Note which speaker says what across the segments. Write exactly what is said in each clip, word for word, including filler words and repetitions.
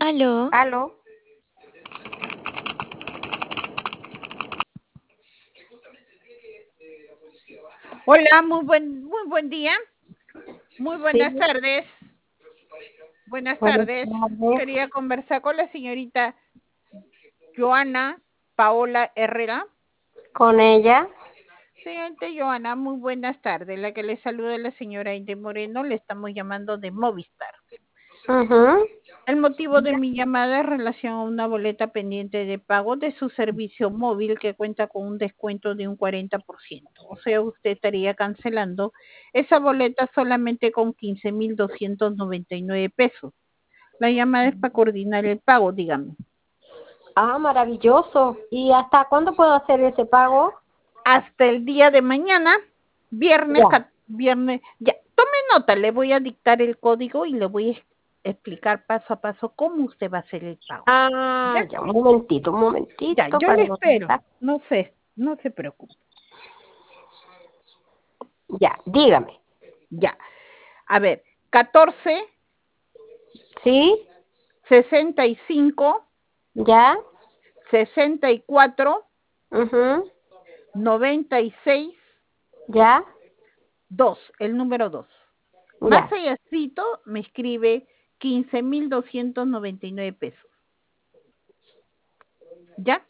Speaker 1: Aló.
Speaker 2: Aló.
Speaker 3: Hola, muy buen, muy buen día. Muy buenas
Speaker 2: Sí,
Speaker 3: tardes. Buenas
Speaker 2: buenas
Speaker 3: tardes.
Speaker 2: tardes.
Speaker 3: Quería conversar con la señorita Joana Paola Herrera.
Speaker 2: Con ella.
Speaker 3: Señorita Joana, muy buenas tardes. La que le saluda es la señora Inde Moreno. Le estamos llamando de Movistar.
Speaker 2: Ujú.
Speaker 3: El motivo de mi llamada es en relación a una boleta pendiente de pago de su servicio móvil que cuenta con un descuento de un cuarenta por ciento. O sea, usted estaría cancelando esa boleta solamente con quince mil doscientos noventa y nueve pesos. La llamada es para coordinar el pago, dígame.
Speaker 2: Ah, maravilloso. ¿Y hasta cuándo puedo hacer ese pago?
Speaker 3: Hasta el día de mañana, viernes,
Speaker 2: Ya.
Speaker 3: viernes, ya. Tome nota, le voy a dictar el código y le voy a explicar paso a paso cómo usted va a hacer el pago.
Speaker 2: Ah,
Speaker 3: ¿Ya?
Speaker 2: ya, un momentito, un
Speaker 3: Ya,
Speaker 2: momentito
Speaker 3: yo
Speaker 2: para
Speaker 3: le espero.
Speaker 2: anotar.
Speaker 3: No sé, no se preocupe.
Speaker 2: Ya, dígame.
Speaker 3: Ya. A ver, catorce,
Speaker 2: ¿Sí?
Speaker 3: sesenta y cinco,
Speaker 2: ¿Ya?
Speaker 3: sesenta y cuatro,
Speaker 2: Mhm.
Speaker 3: noventa y seis,
Speaker 2: ¿Ya?
Speaker 3: dos, el número dos. Más
Speaker 2: Ya.
Speaker 3: allácito me escribe quince mil doscientos noventa y nueve pesos. ¿Ya?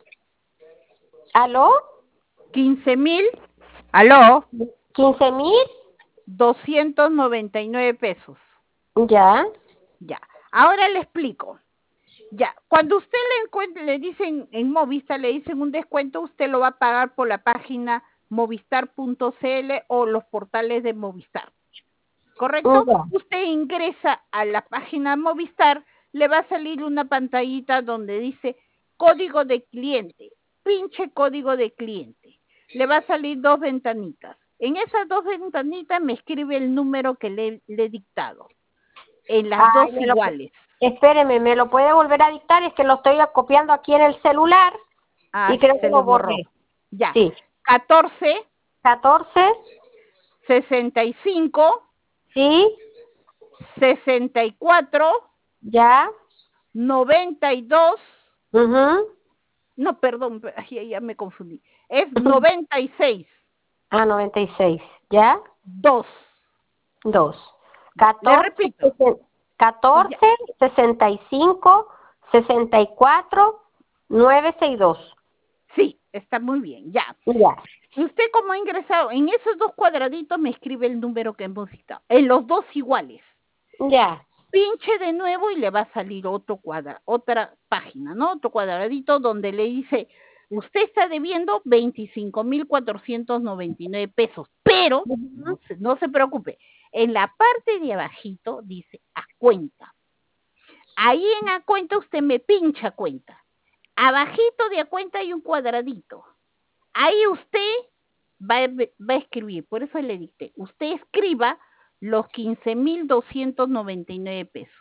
Speaker 2: ¿Aló?
Speaker 3: quince mil, aló,
Speaker 2: ¿Quince mil?
Speaker 3: doscientos noventa y nueve pesos.
Speaker 2: Ya.
Speaker 3: Ya. Ahora le explico. Ya, cuando usted le encuentre, le dicen en Movistar, le dicen un descuento, usted lo va a pagar por la página movistar punto cl o los portales de Movistar. ¿Correcto?
Speaker 2: Ya.
Speaker 3: Usted ingresa a la página Movistar, le va a salir una pantallita donde dice código de cliente. Pinche código de cliente. Le va a salir dos ventanitas. En esas dos ventanitas me escribe el número que le, le he dictado. En las dos
Speaker 2: Ay, me lo,
Speaker 3: iguales.
Speaker 2: espéreme, ¿me lo puede volver a dictar? Es que lo estoy copiando aquí en el celular
Speaker 3: Ah,
Speaker 2: y creo que
Speaker 3: se
Speaker 2: lo
Speaker 3: lo borró.
Speaker 2: borré.
Speaker 3: Ya.
Speaker 2: Sí.
Speaker 3: catorce,
Speaker 2: Catorce.
Speaker 3: sesenta y cinco,
Speaker 2: Sí.
Speaker 3: sesenta y cuatro,
Speaker 2: Ya.
Speaker 3: noventa y dos.
Speaker 2: Mhm.
Speaker 3: No, perdón, ya, ya me confundí. Es noventa y seis,
Speaker 2: Ah, noventa y seis. ¿Ya?
Speaker 3: dos.
Speaker 2: Dos.
Speaker 3: Ya, le
Speaker 2: Catorce,
Speaker 3: repito. Ya,
Speaker 2: catorce, sesenta y cinco, sesenta y cuatro, novecientos sesenta y dos.
Speaker 3: sí, está muy bien, ya.
Speaker 2: Ya.
Speaker 3: Usted como ha ingresado en esos dos cuadraditos me escribe el número que hemos dictado. En los dos iguales.
Speaker 2: Ya.
Speaker 3: Pinche de nuevo y le va a salir otro cuadra, otra página, ¿no? Otro cuadradito donde le dice, usted está debiendo veinticinco mil cuatrocientos noventa y nueve pesos, pero no se, no se preocupe, en la parte de abajito dice a cuenta. Ahí en a cuenta usted me pincha cuenta. Abajito de a cuenta hay un cuadradito. Ahí usted va, a- va a escribir, por eso le dicté, usted escriba los quince mil doscientos noventa y nueve pesos.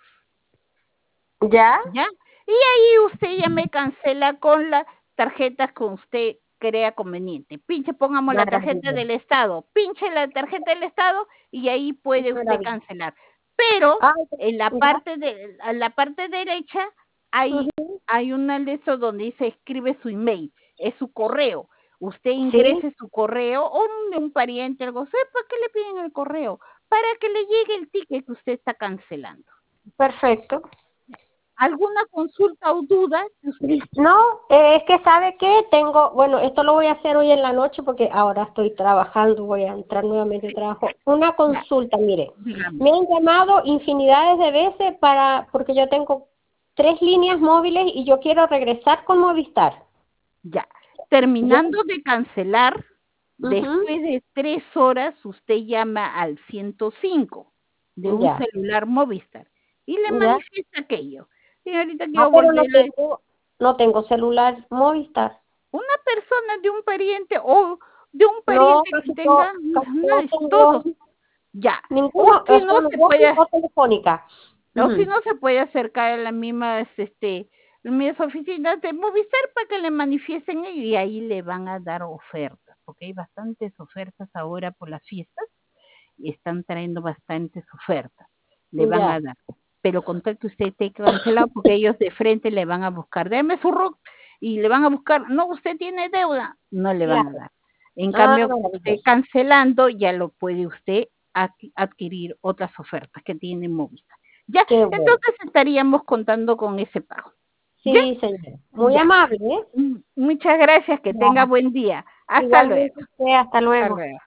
Speaker 2: Ya.
Speaker 3: ¿Ya? Y ahí usted ya me cancela con las tarjetas que usted crea conveniente. Pinche, pongamos la tarjeta
Speaker 2: Maravilla.
Speaker 3: del Estado, pinche la tarjeta del Estado y ahí puede usted
Speaker 2: Maravilla.
Speaker 3: cancelar. Pero
Speaker 2: Ah,
Speaker 3: en la
Speaker 2: ya.
Speaker 3: parte de en la parte derecha hay
Speaker 2: Ujú.
Speaker 3: hay un eso donde dice escribe su email, es su correo. Usted
Speaker 2: Sí.
Speaker 3: ingrese su correo o un, un pariente, algo, ¿para qué le piden el correo? Para que le llegue el ticket que usted está cancelando.
Speaker 2: Perfecto.
Speaker 3: ¿Alguna consulta o duda que usted?
Speaker 2: No, eh, es que sabe que tengo, bueno, esto lo voy a hacer hoy en la noche porque ahora estoy trabajando, voy a entrar nuevamente al trabajo. Una
Speaker 3: Ya,
Speaker 2: consulta, mire,
Speaker 3: dígame.
Speaker 2: me han llamado infinidades de veces para, porque yo tengo tres líneas móviles y yo quiero regresar con Movistar.
Speaker 3: Ya.
Speaker 2: ¿Ya?
Speaker 3: Terminando de cancelar,
Speaker 2: Ujú.
Speaker 3: después de tres horas usted llama al ciento cinco de un
Speaker 2: Ya,
Speaker 3: celular Movistar y le
Speaker 2: ya.
Speaker 3: manifiesta aquello. Señorita,
Speaker 2: Ah,
Speaker 3: quiero
Speaker 2: pero no
Speaker 3: volverle
Speaker 2: tengo, no tengo celular Movistar.
Speaker 3: una persona de un pariente o de un
Speaker 2: No,
Speaker 3: pariente que
Speaker 2: casi
Speaker 3: tenga
Speaker 2: no,
Speaker 3: una
Speaker 2: casi no
Speaker 3: de
Speaker 2: tengo
Speaker 3: todos. Ya. O
Speaker 2: ninguno,
Speaker 3: si
Speaker 2: o
Speaker 3: no
Speaker 2: sea, no
Speaker 3: se
Speaker 2: Walkie
Speaker 3: puede
Speaker 2: o telefónica.
Speaker 3: O si
Speaker 2: Ujú.
Speaker 3: no, se puede acercar a las mismas, este, las mismas oficinas de Movistar para que le manifiesten ellos y ahí le van a dar ofertas, porque hay bastantes ofertas ahora por las fiestas y están trayendo bastantes ofertas. Le van
Speaker 2: Ya.
Speaker 3: a dar. pero con tal que usted esté cancelado, porque ellos de frente le van a buscar, deme su R U C, y le van a buscar, no, usted tiene deuda, no le van a
Speaker 2: Claro.
Speaker 3: dar. En
Speaker 2: Ah,
Speaker 3: cambio, usted
Speaker 2: maravilloso.
Speaker 3: cancelando, ya lo puede usted adquirir otras ofertas que tiene Movistar. Ya,
Speaker 2: Qué bueno.
Speaker 3: entonces estaríamos contando con ese pago. ¿Ya?
Speaker 2: Sí, señor. Muy
Speaker 3: Ya.
Speaker 2: amable, ¿eh?
Speaker 3: Muchas gracias, que
Speaker 2: Ya.
Speaker 3: tenga buen día. Hasta luego.
Speaker 2: Igualmente usted, hasta
Speaker 3: Hasta
Speaker 2: luego.
Speaker 3: luego.